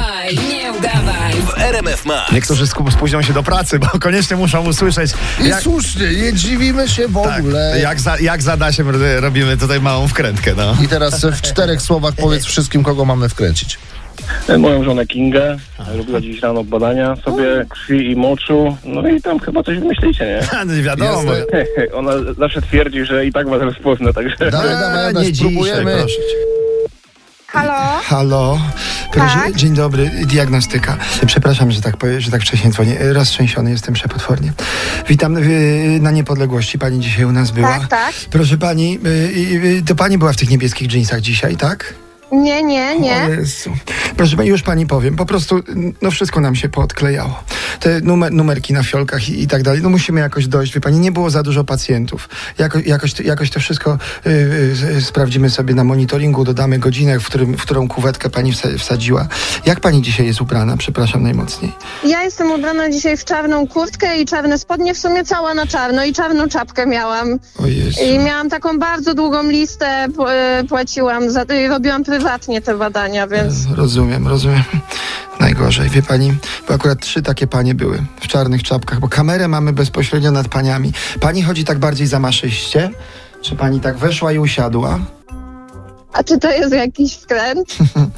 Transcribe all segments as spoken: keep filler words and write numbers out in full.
Wstawaj, nie udawaj. W R M F Max. Niektórzy skup- spóźnią się do pracy, bo koniecznie muszą usłyszeć. I Jak, słusznie, nie dziwimy się w tak, ogóle. jak, za, jak za Dasiem robimy tutaj małą wkrętkę, no. I teraz w czterech słowach powiedz wszystkim, kogo mamy wkręcić. Moją żonę Kingę, robiła dziś rano badania sobie krwi i moczu, no i tam chyba coś wymyślicie, nie? Nie wiadomo. Jasne. Ona zawsze twierdzi, że i tak was rozpozna, także... Dawaj, A, dawaj, Adaś, nie dzisiaj, spróbujemy. proszę cię. Halo? Halo, proszę, Tak? dzień dobry, diagnostyka. Przepraszam, że tak powiem, że tak wcześnie dzwonię. Roztrzęsiony jestem przepotwornie. Witam y, na Niepodległości, pani dzisiaj u nas była. Tak, tak. Proszę pani, y, y, to pani była w tych niebieskich dżinsach dzisiaj, tak? Nie, nie, O nie. Jezu. Proszę pani, już pani powiem, po prostu no wszystko nam się poodklejało. Te numer, numerki na fiolkach i, i tak dalej, no musimy jakoś dojść, wie pani, nie było za dużo pacjentów. Jako, jakoś, to- jakoś to wszystko y, y, sprawdzimy sobie na monitoringu, dodamy godzinę, w, którym, w którą kuwetkę pani wsa- wsadziła. Jak pani dzisiaj jest ubrana? Przepraszam najmocniej. Ja jestem ubrana dzisiaj w czarną kurtkę i czarne spodnie, w sumie cała na czarno i czarną czapkę miałam. O Jezu. I miałam taką bardzo długą listę, p- e, płaciłam, za, i robiłam prywatnie te badania, więc... Rozumiem, rozumiem. Najgorzej, wie pani, bo akurat trzy takie panie były w czarnych czapkach, bo kamerę mamy bezpośrednio nad paniami. Pani chodzi tak bardziej zamaszyście? Czy pani tak weszła i usiadła? A czy to jest jakiś wkręt?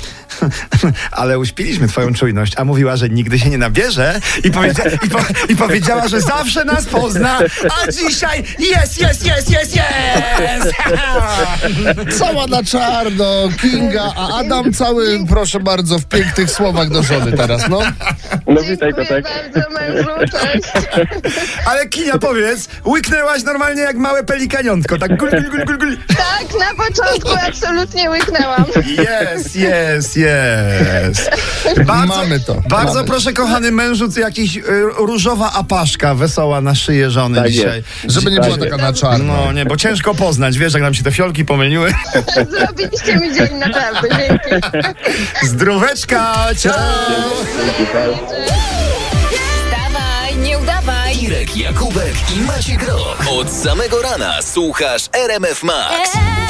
Ale uśpiliśmy twoją czujność, a mówiła, że nigdy się nie nabierze i, powiedzia- i, po- i powiedziała, że zawsze nas pozna, a dzisiaj jest, jest, jest, jest, jest! Cała na czarno, Kinga, a Adam cały, proszę bardzo, w pięknych słowach do żony teraz, no. No witaj, Dziękuję Tatek. bardzo, mężu, cześć. Ale Kinia, powiedz, łyknęłaś normalnie jak małe pelikaniątko, tak gul, gul, gul, gul, gul. Tak, na początku absolutnie łyknęłam. Jest, jest, jest. Bardzo, Mamy to, Bardzo mamy. proszę, kochany mężu, jakiś y, różowa apaszka wesoła na szyję żony Tak dzisiaj. Żeby nie była taka na czarno. No nie, bo ciężko poznać, wiesz, jak nam się te fiolki pomyliły. Zrobiliście mi dzień, naprawdę, dzięki. Zdróweczka, ciao! Wstawaj, nie udawaj. Irek Jakubek i Maciek Rok. Od samego rana słuchasz R M F Max.